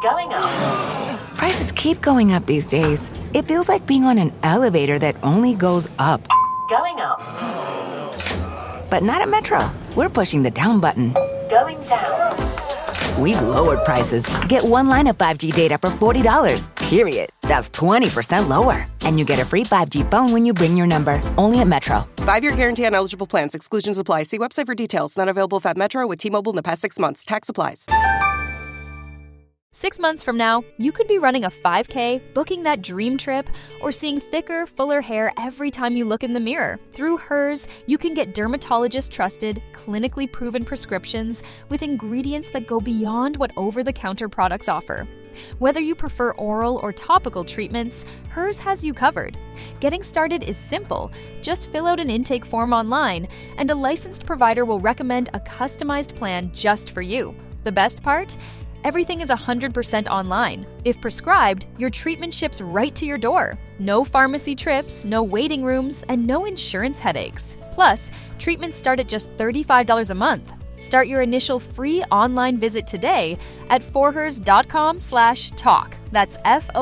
Going up. Prices keep going up these days. It feels like being on an elevator that only goes up. Going up. But not at Metro. We're pushing the down button. Going down. We've lowered prices. Get one line of 5G data for $40, period. That's 20% lower. And you get a free 5G phone when you bring your number. Only at Metro. 5-year guarantee on eligible plans. Exclusions apply. See website for details. Not available at Metro with T-Mobile in the past 6 months. Tax applies. 6 months from now, you could be running a 5K, booking that dream trip, or seeing thicker, fuller hair every time you look in the mirror. Through Hers, you can get dermatologist-trusted, clinically proven prescriptions with ingredients that go beyond what over-the-counter products offer. Whether you prefer oral or topical treatments, Hers has you covered. Getting started is simple. Just fill out an intake form online, and a licensed provider will recommend a customized plan just for you. The best part? Everything is 100% online. If prescribed, your treatment ships right to your door. No pharmacy trips, no waiting rooms, and no insurance headaches. Plus, treatments start at just $35 a month. Start your initial free online visit today at forhers.com/talk. That's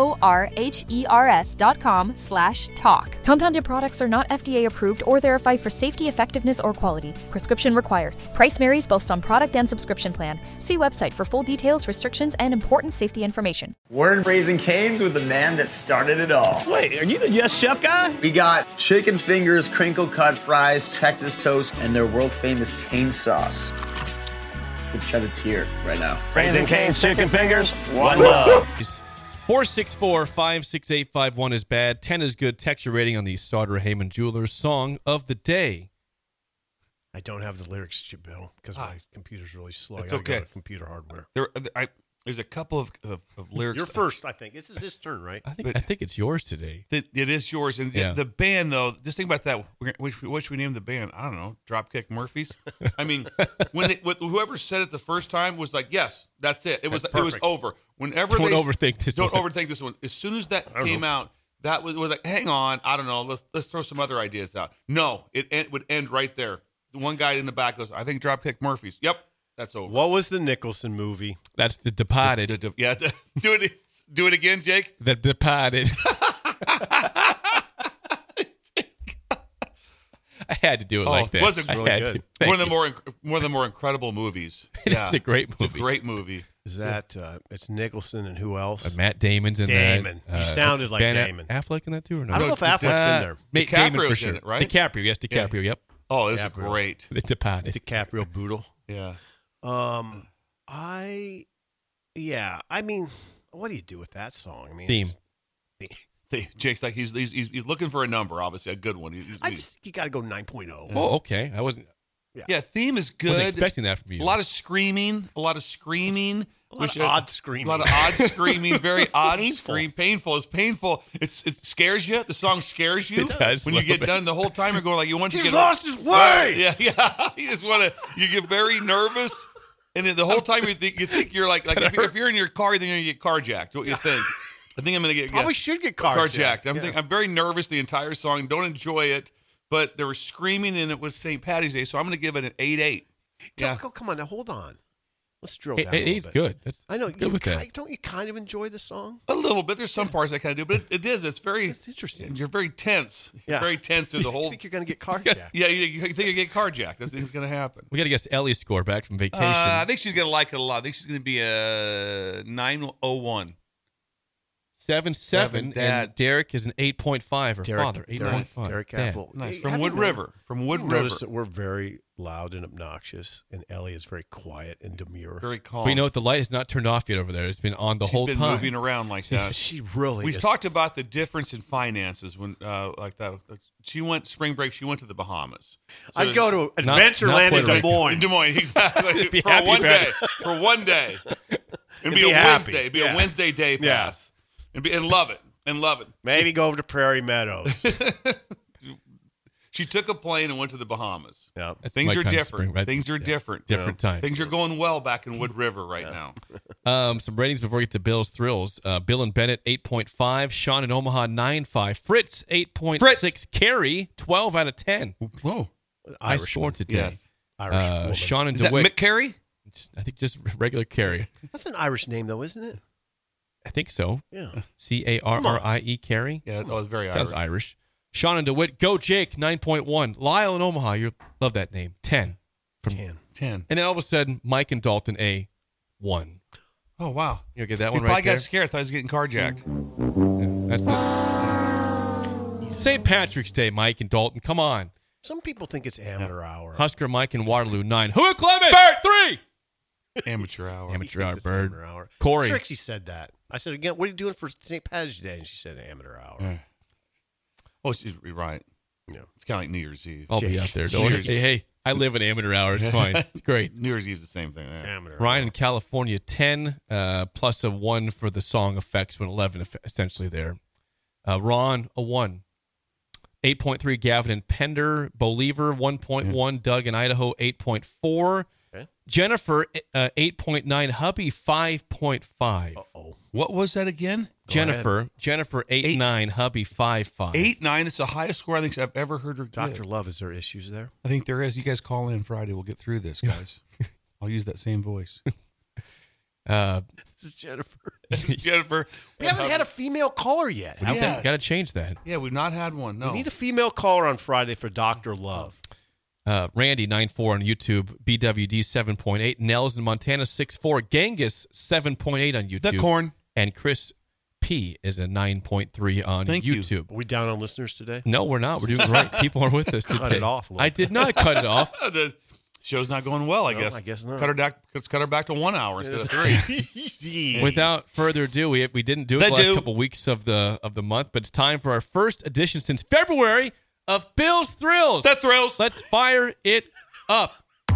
FORHERS.com/talk. Compounded products are not FDA approved or verified for safety, effectiveness, or quality. Prescription required. Price varies based on product and subscription plan. See website for full details, restrictions, and important safety information. We're in Raising Cane's with the man that started it all. Wait, are you the Yes Chef guy? We got chicken fingers, crinkle cut fries, Texas toast, and their world famous cane sauce. We'll shed a tear right now. Raising Cane's chicken fingers, one love. 464-56851 is bad. 10 is good. Text your rating on the Sauter Heyman Jewelers song of the day. I don't have the lyrics, Bill, because my computer's really slow. It's I gotta okay. Go to computer hardware. There's a couple of lyrics. You're first, I think. This is his turn, right? I think it's yours today. It is yours. And the band, though, just think about that. What should we name the band? I don't know. Dropkick Murphys? I mean, whoever said it the first time was like, yes, that's it. It was over. Don't overthink this one. Don't overthink this one. As soon as that came out, that was like, hang on, I don't know. Let's throw some other ideas out. No, it would end right there. The one guy in the back goes, I think Dropkick Murphys. Yep. That's over. What was the Nicholson movie? That's The Departed. Do it again, Jake. The Departed. I had to do it like that. It wasn't really good. One of the more incredible movies. It's a great movie. It's a great movie. Is that it's Nicholson and who else? Matt Damon's in Damon. that. You sounded like Damon. Affleck in that too, or no? I don't know if Affleck's in there. Damon for sure. in it, right? DiCaprio, yes, DiCaprio. Yeah. Yep. Oh, this is great. The Departed. DiCaprio Boodle. Yeah. I mean, what do you do with that song? I mean, Theme. Jake's like he's looking for a number, obviously a good one. You got to go 9.0. Oh, okay. I wasn't. Yeah, theme is good. Wasn't expecting that from you. A lot of screaming. A lot of odd screaming. A lot of odd screaming. Very odd scream. Painful. It's painful. It scares you. The song scares you. It does. When you get done, the whole time you're going like you want to He's get lost his way. Yeah. You just want to. You get very nervous, and then the whole time you think you're like if you're in your car, then you're gonna get carjacked. What you think? I think I'm gonna get probably should get carjacked. I'm very nervous the entire song. Don't enjoy it. But they were screaming, and it was St. Patty's Day, so I'm going to give it an 8-8. Yeah. Come on, now hold on. Let's drill down a little bit. 8's good. I know. Good with that. Don't you kind of enjoy the song? A little bit. There's some parts I kind of do, but it's very... It's interesting. You're very tense. Yeah. Very tense through the whole... You think you're going to get carjacked. Yeah, you think you get carjacked. That's what's going to happen. We got to guess Ellie's score back from vacation. I think she's going to like it a lot. I think she's going to be a 901. 7-7, and Derek is an 8.5. Her father, 8.5. Derek Apple. Nice. From Wood River. Notice that we're very loud and obnoxious, and Ellie is very quiet and demure. Very calm. We know the light is not turned off yet over there. It's been on the whole time. She's been moving around like that. She really We've talked about the difference in finances when, like that. She went spring break. She went to the Bahamas. So I'd go to Adventureland in Des Moines. In Des Moines, exactly. For one day. It'd be a Wednesday. It'd be a Wednesday day pass. And love it. Maybe go over to Prairie Meadows. She took a plane and went to the Bahamas. Yeah, Things are different. Things are different. Different times. Things are going well back in Wood River right now. Some ratings before we get to Bill's Thrills. Bill and Bennett, 8.5. Sean in Omaha, 9.5. Fritz, 8.6. Carrie, 12 out of 10. Whoa. I scored today. Yes. Irish woman. Sean and Is that DeWitt. Mick Carey? I think just regular Carrie. That's an Irish name, though, isn't it? think so. Yeah. Carrie. Carrie. Yeah, that was very Sounds Irish. Irish. Sean and DeWitt, go Jake, 9.1. Lyle in Omaha, you love that name, 10. From 10. And then all of a sudden, Mike and Dalton, a 1. Oh, wow. You get that He one right probably there? got scared. Thought he was getting carjacked. That's the St. Patrick's Day, Mike and Dalton. Come on. Some people think it's amateur hour. Husker Mike and Waterloo, 9. Who Clement? Bert, 3. Amateur hour. Amateur hour, Thinks it's Bird. amateur hour. Corey. Trixie said that. I said, again, what are you doing for St. Patrick's Day? And she said amateur hour. Oh, she's right. Yeah. It's kind of like New Year's Eve. I'll be out there. Don't worry. Hey, I live in amateur hour. It's fine. It's great. New Year's Eve's the same thing. Yeah. Amateur Ryan hour. in California, 10, plus a 1 for the song effects, when 11 essentially there. Ron, a 1. 8.3, Gavin and Pender. Believer, 1.1. Doug in Idaho, 8.4. Okay. Jennifer, 8.9. Hubby, 5.5. Uh-oh. What was that again? Jennifer, 8.9. Hubby, 5.5. 8.9. It's the highest score I think I've ever heard her Dr. give. Love, is there issues there? I think there is. You guys call in Friday. We'll get through this, guys. I'll use that same voice. This is Jennifer. Jennifer. We haven't had a female caller yet. have we? Yes. Got to change that. Yeah, we've not had one. No. We need a female caller on Friday for Dr. Love. Randy, 9.4 on YouTube. BWD, 7.8. Nels in Montana, 6.4. Genghis, 7.8 on YouTube. The corn. And Chris P is a 9.3 on Thank you. YouTube. Are we down on listeners today? No, we're not. We're doing great. People are with us today. Cut it off a little I did not cut it off. The show's not going well, I No, guess. I guess not. Let's cut her back to 1 hour instead of 3. Easy. Without further ado, we didn't do it the last couple weeks of the month, but it's time for our first edition since February of Bill's Thrills. The Thrills. Let's fire it up.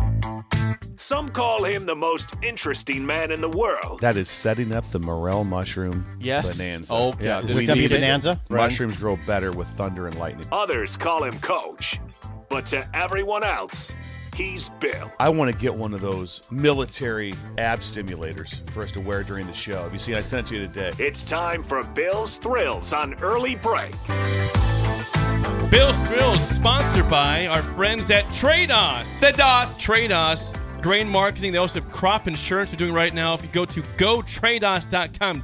Some call him the most interesting man in the world. That is setting up the morel mushroom bonanza. Oh, yeah. we This need could be it. bonanza? Mushrooms grow better with thunder and lightning. Others call him Coach. But to everyone else, he's Bill. I want to get one of those military ab stimulators for us to wear during the show. Have you seen? I sent it to you today. It's time for Bill's Thrills on Early Break. Bill's Thrills, sponsored by our friends at Trados. The DOS. Trados, grain marketing. They also have crop insurance we're doing right now. If you go to gotrados.com,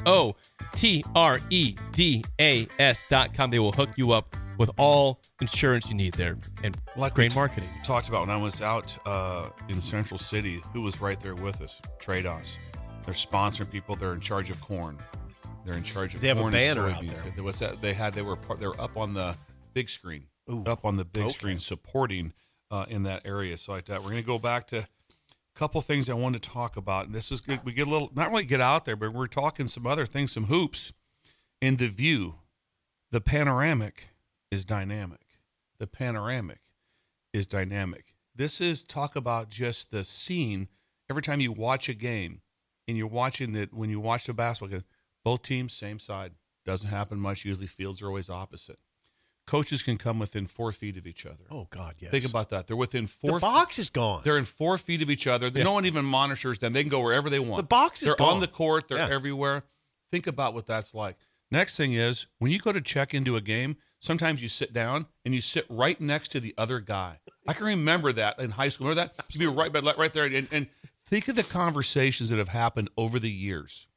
GOTREDAS.com, they will hook you up with all insurance you need there and grain marketing. We talked about when I was out in Central City, who was right there with us? Trados. They're sponsoring people. They're in charge of corn. They're in charge of They have a corn banner and out soybeans. there. What's that? They were up on the big screen. Ooh. Up on the big Okay. screen, supporting in that area. So like that, we're going to go back to a couple things I wanted to talk about. And this is good. We get a little, not really get out there, but we're talking some other things, some hoops. In the view, the panoramic is dynamic. The panoramic is dynamic. This is talk about just the scene. Every time you watch a game and you're watching it, when you watch the basketball game, both teams, same side. Doesn't happen much. Usually fields are always opposite. Coaches can come within 4 feet of each other. Oh, God, yes. Think about that. They're within 4 The box is gone. They're in 4 feet of each other. No one even monitors them. They can go wherever they want. The box is They're gone. on the court. They're Yeah. everywhere. Think about what that's like. Next thing is, when you go to check into a game, sometimes you sit down and you sit right next to the other guy. I can remember that in high school. Remember that? You'd be right there. And think of the conversations that have happened over the years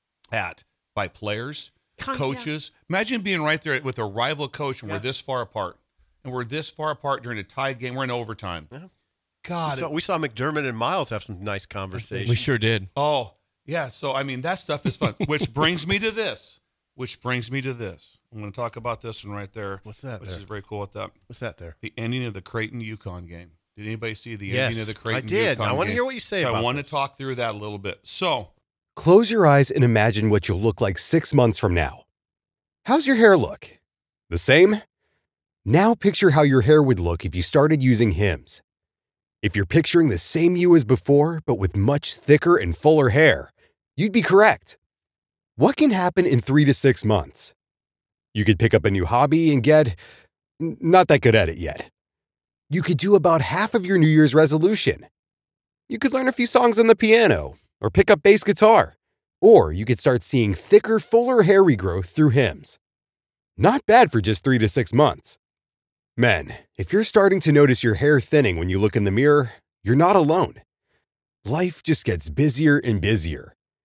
by players, coaches. Imagine being right there with a rival coach and we're this far apart. And we're this far apart during a tied game. We're in overtime. Yeah. God. We saw McDermott and Miles have some nice conversations. We sure did. Oh, yeah. So, I mean, that stuff is fun. Which brings me to this. I'm going to talk about this one right there. What's that Which there? is very cool at that. What's that there? The ending of the Creighton-UConn game. Did anybody see the Yes, ending of the Creighton-UConn I did. game? I want to hear what you say So about I want this. to talk through that a little bit. So, Close your eyes and imagine what you'll look like 6 months from now. How's your hair look? The same? Now picture how your hair would look if you started using Hims. If you're picturing the same you as before, but with much thicker and fuller hair, you'd be correct. What can happen in 3 to 6 months? You could pick up a new hobby and get not that good at it yet. You could do about half of your New Year's resolution. You could learn a few songs on the piano or pick up bass guitar. Or you could start seeing thicker, fuller hair regrowth through Hims. Not bad for just 3 to 6 months. Men, if you're starting to notice your hair thinning when you look in the mirror, you're not alone. Life just gets busier and busier.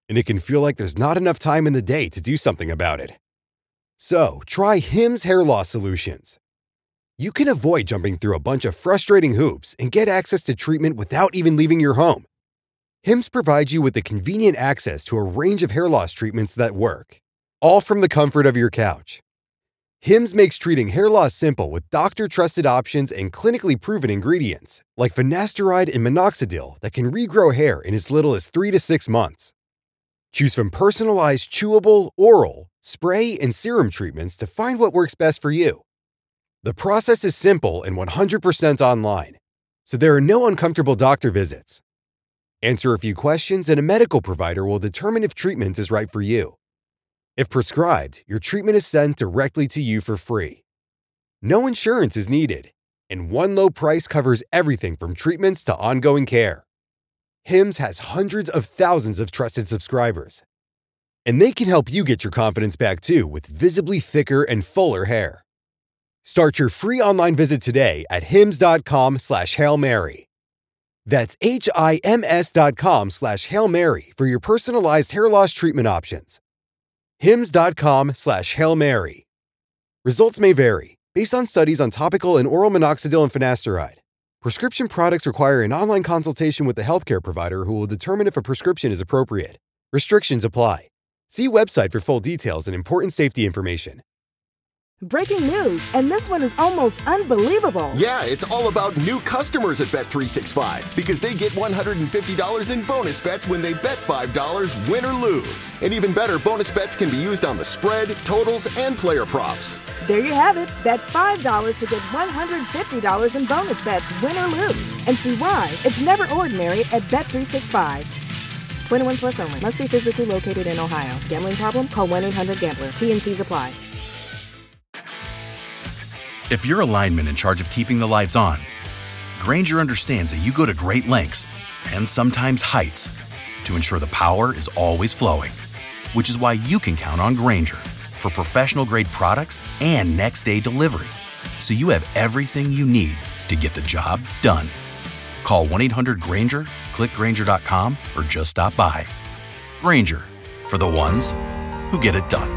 and it can feel like there's not enough time in the day to do something about it. So, try Hims Hair Loss Solutions. You can avoid jumping through a bunch of frustrating hoops and get access to treatment without even leaving your home. Hims provides you with the convenient access to a range of hair loss treatments that work, all from the comfort of your couch. Hims makes treating hair loss simple with doctor-trusted options and clinically proven ingredients, like finasteride and minoxidil that can regrow hair in as little as 3 to 6 months. Choose from personalized chewable, oral, spray, and serum treatments to find what works best for you. The process is simple and 100% online, so there are no uncomfortable doctor visits. Answer a few questions and a medical provider will determine if treatment is right for you. If prescribed, your treatment is sent directly to you for free. No insurance is needed, and one low price covers everything from treatments to ongoing care. Hims has hundreds of thousands of trusted subscribers, and they can help you get your confidence back too with visibly thicker and fuller hair. Start your free online visit today at hims.com/Hail Mary. That's HIMS.com/Hail Mary for your personalized hair loss treatment options. hims.com/Hail Mary. Results may vary based on studies on topical and oral minoxidil and finasteride. Prescription products require an online consultation with the healthcare provider who will determine if a prescription is appropriate. Restrictions apply. See website for full details and important safety information. Breaking news, and this one is almost unbelievable. Yeah, it's all about new customers at Bet365 because they get $150 in bonus bets when they bet $5, win or lose. And even better, bonus bets can be used on the spread, totals, and player props. There you have it. Bet $5 to get $150 in bonus bets, win or lose. And see why it's never ordinary at Bet365. 21 plus only. Must be physically located in Ohio. Gambling problem? Call 1-800-GAMBLER. T&Cs apply. If you're a lineman in charge of keeping the lights on, Grainger understands that you go to great lengths and sometimes heights to ensure the power is always flowing, which is why you can count on Grainger for professional-grade products and next-day delivery, so you have everything you need to get the job done. Call 1-800-GRAINGER, click Grainger.com, or just stop by. Grainger, for the ones who get it done.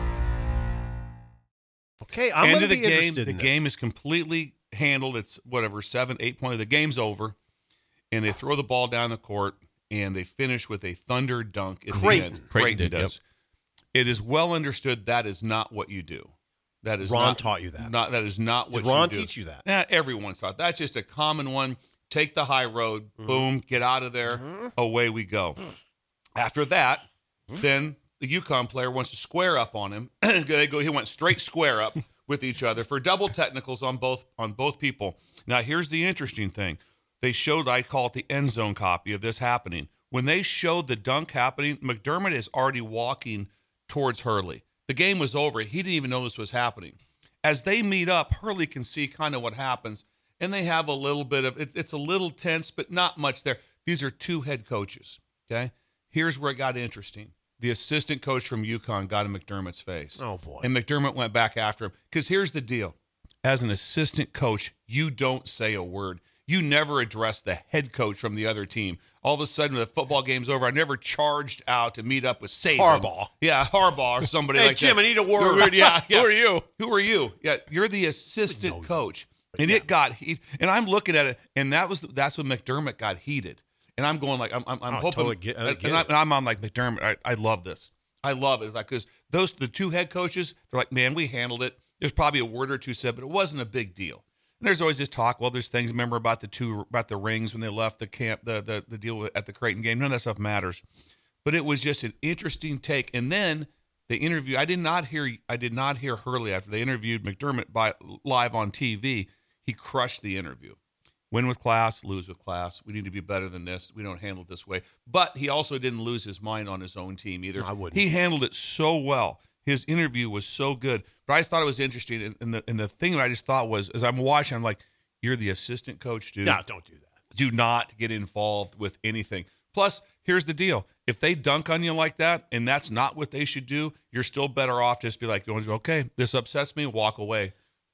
Okay, I'm End going to of the be game. interested The in game is completely handled. It's 7-8 points. The game's over, and they throw the ball down the court, and they finish with a thunder dunk at the end. Creighton does. Yep. It is well understood that is not what you do. That is Ron taught you that. That is not what Did Ron you do. teach you that? Yeah, everyone's taught. That's just a common one. Take the high road. Boom. Get out of there. Away we go. After that, then the UConn player wants to square up on him. He went straight square up with each other for double technicals on both people. Now, here's the interesting thing. They showed, I call it the end zone copy of this happening. When they showed the dunk happening, McDermott is already walking towards Hurley. The game was over. He didn't even know this was happening. As they meet up, Hurley can see kind of what happens, and they have a little bit of it's a little tense, but not much there. These are two head coaches, okay? Here's where it got interesting. The assistant coach from UConn got in McDermott's face. Oh, boy. And McDermott went back after him. Because here's the deal. As an assistant coach, you don't say a word. You never address the head coach from the other team. All of a sudden, when the football game's over, I never charged out to meet up with Saban. Harbaugh. Yeah, Harbaugh or somebody Hey, like Jim, that. I need a word. Yeah. Who are you? Who are you? Yeah, you're the assistant coach. And it got heat. And I'm looking at it, and that's when McDermott got heated. And I'm going like, I'm hoping. Totally and I'm on like, McDermott, I love this. I love it. Like, because the two head coaches, they're like, man, we handled it. There's probably a word or two said, but it wasn't a big deal. And there's always this talk. Well, there's things. Remember about the rings when they left the camp, the deal at the Creighton game. None of that stuff matters. But it was just an interesting take. And then they interviewed. I did not hear Hurley after they interviewed McDermott live on TV. He crushed the interview. Win with class, lose with class. We need to be better than this. We don't handle it this way. But he also didn't lose his mind on his own team either. I wouldn't. He handled it so well. His interview was so good. But I just thought it was interesting. And the thing that I just thought was, as I'm watching, I'm like, you're the assistant coach, dude. No, don't do that. Do not get involved with anything. Plus, here's the deal. If they dunk on you like that, and that's not what they should do, you're still better off just be like, okay, this upsets me, walk away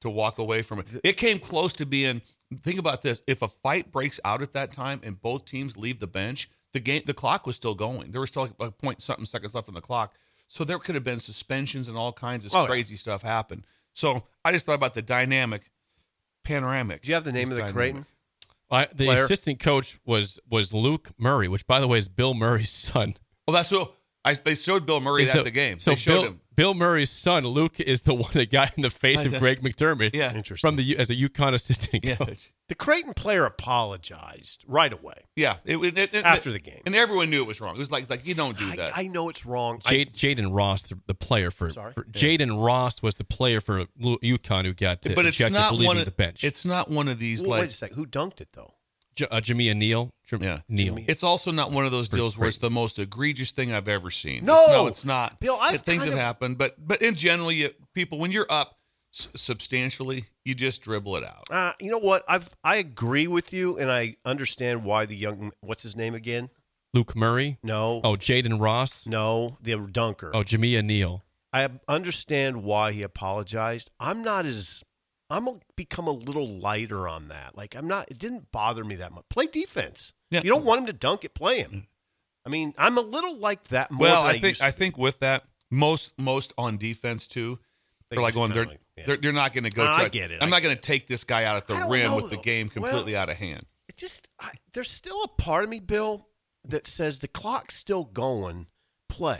from it. It came close to being, think about this, if a fight breaks out at that time and both teams leave the bench, the clock was still going. There was still like a point something seconds left on the clock. So there could have been suspensions and all kinds of crazy stuff happen. So I just thought about the dynamic, panoramic. Do you have the name of the Creighton? The assistant coach was Luke Murray, which, by the way, is Bill Murray's son. Well, that's what they showed Bill Murray at the game. So they showed him. Bill Murray's son, Luke, is the one that got in the face of Greg McDermott. Yeah, interesting. As a UConn assistant coach. The Creighton player apologized right away. Yeah, after the game, and everyone knew it was wrong. It was like you don't do that. I know it's wrong. Jaden Ross, the player for Jaden Ross was the player for UConn who got ejected for leaving the bench. It's not one of these. Wait a second. Who dunked it though? Jamia Neal. Neal. It's also not one of those deals where it's the most egregious thing I've ever seen. No, it's not. Bill, things have happened, but in general, people when you're up substantially, you just dribble it out. You know what? I agree with you, and I understand why the young. What's his name again? Luke Murray. No. Oh, Jaden Ross. No, the dunker. Oh, Jamia Neal. I understand why he apologized. I'm become a little lighter on that. Like it didn't bother me that much. Play defense. Yeah. You don't want him to dunk it, play him. I mean, I'm a little like that more than I think with that, most on defense too, they're like going, they're not going to go. I get it. I'm not going to take this guy out at the rim with the game completely out of hand. It just there's still a part of me, Bill, that says the clock's still going. Play.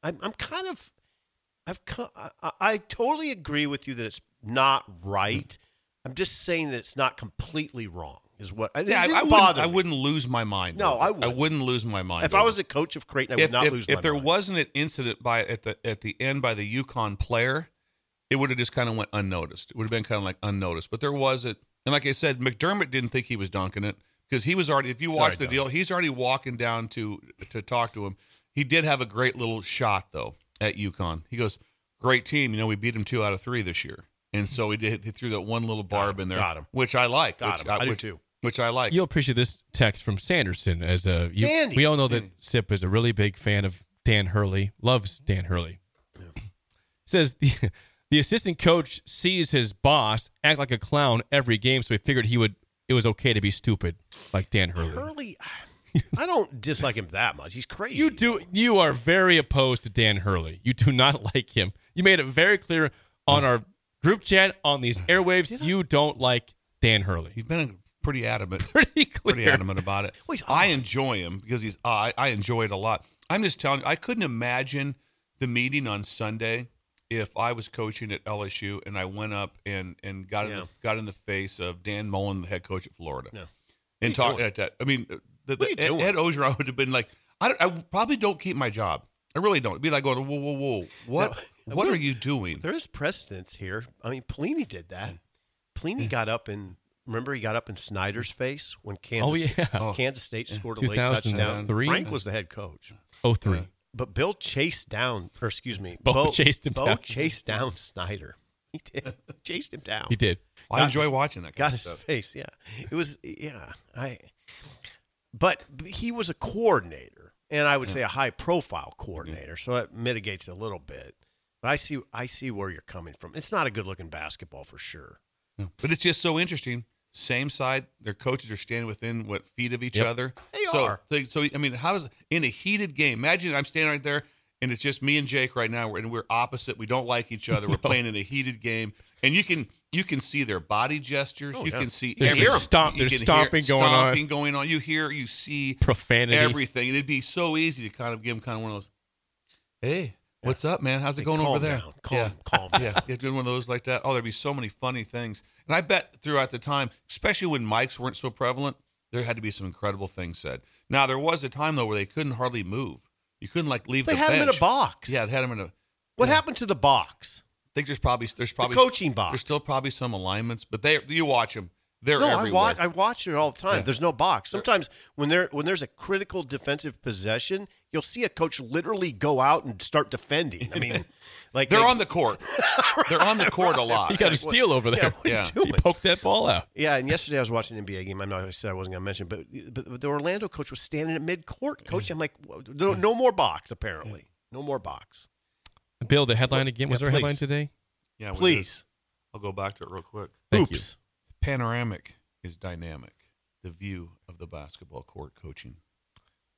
I totally agree with you that it's not right. I'm just saying that it's not completely wrong. Is what I wouldn't lose my mind. No, I wouldn't lose my mind. If I was a coach of Creighton, I would not lose my mind. If there wasn't an incident at the end by the UConn player, it would have just kind of went unnoticed. It would have been kind of like unnoticed. But there wasn't. And like I said, McDermott didn't think he was dunking it because he was already. If you watch the deal, he's already walking down to talk to him. He did have a great little shot though at UConn. He goes, "Great team. We beat him 2 out of 3 this year." And so he threw that one little barb in there, which I like. I do too. Which I like. You'll appreciate this text from Sanderson. We all know that Sip is a really big fan of Dan Hurley, loves Dan Hurley. Yeah. Says the assistant coach sees his boss act like a clown every game, so he figured it was okay to be stupid, like Dan Hurley. Hurley, I don't dislike him that much. He's crazy. You are very opposed to Dan Hurley. You do not like him. You made it very clear on our group chat on these airwaves. You don't like Dan Hurley. He's been pretty adamant. Pretty adamant about it. Well, I enjoy him because I enjoy it a lot. I'm just telling you, I couldn't imagine the meeting on Sunday if I was coaching at LSU and I went up and got in the face of Dan Mullen, the head coach at Florida, and talked at that. I mean, Ed Ogeron would have been like, I probably don't keep my job. I really don't. It'd be like going, whoa, what are you doing? There is precedence here. I mean, Pelini did that. Pelini got up and remember he got up in Snyder's face when Kansas State scored a late touchdown. Frank was the head coach. 03. But Bill chased down, Bo chased him down. Bo chased down Snyder. He did. Chased him down. He did. I enjoy watching that. Got his face. Yeah, it was. Yeah, But he was a coordinator, and I would say a high-profile coordinator, so that mitigates a little bit. But I see where you're coming from. It's not a good-looking basketball for sure. Yeah. But it's just so interesting. Same side, their coaches are standing within feet of each other. They are. So I mean, how is in a heated game? Imagine I'm standing right there, and it's just me and Jake right now, and we're opposite. We don't like each other. We're playing in a heated game, and you can see their body gestures. You can see there's stomping going on. You see profanity, everything, and it'd be so easy to kind of give them kind of one of those. Hey. What's up, man? How's it going over there? Calm down. Yeah, doing one of those like that. Oh, there'd be so many funny things. And I bet throughout the time, especially when mics weren't so prevalent, there had to be some incredible things said. Now, there was a time, though, where they couldn't hardly move. You couldn't, leave the bench. They had him in a box. Yeah, they had him in a... What happened to the box? I think there's probably the coaching box. There's still probably some alignments, but you watch them. They're everywhere. I watch it all the time. Yeah. There's no box. Sometimes when there's a critical defensive possession, you'll see a coach literally go out and start defending. I mean, they're on the court. They're on the court a lot. You got a steal over there. Yeah, what are you doing? You poked that ball out. Yeah, and yesterday I was watching an NBA game. I said I wasn't going to mention, but the Orlando coach was standing at mid-court. Coach, I'm like, no more box, apparently. No more box. Bill, the headline again. Was there a headline today? Yeah, please. I'll go back to it real quick. Thank you. Panoramic is dynamic. The view of the basketball court coaching.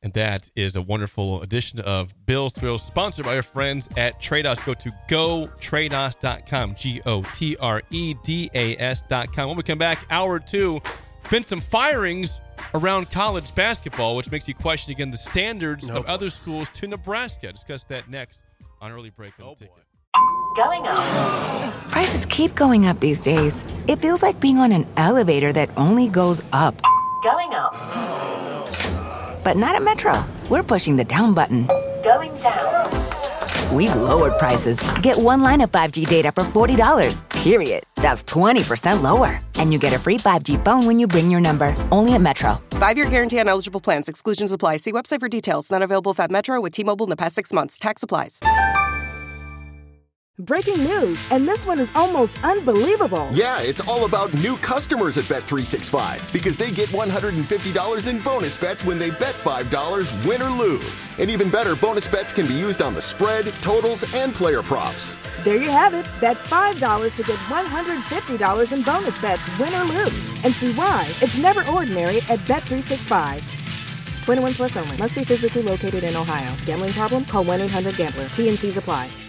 And that is a wonderful edition of Bill's Thrills, sponsored by our friends at Trados. Go to gotrados.com, GOTREDAS.com. When we come back, hour 2, been some firings around college basketball, which makes you question again the standards of other schools to Nebraska. Discuss that next on Early Break on the Ticket. Going up. Prices keep going up these days. It feels like being on an elevator that only goes up. Going up. But not at Metro. We're pushing the down button. Going down. We've lowered prices. Get one line of 5G data for $40, period. That's 20% lower. And you get a free 5G phone when you bring your number. Only at Metro. 5-year guarantee on eligible plans. Exclusions apply. See website for details. Not available at Metro with T-Mobile in the past 6 months. Tax applies. Breaking news, and this one is almost unbelievable. Yeah, it's all about new customers at Bet365 because they get $150 in bonus bets when they bet $5, win or lose. And even better, bonus bets can be used on the spread, totals, and player props. There you have it. Bet $5 to get $150 in bonus bets, win or lose. And see why it's never ordinary at Bet365. 21 plus only. Must be physically located in Ohio. Gambling problem? Call 1-800-GAMBLER. T&Cs apply.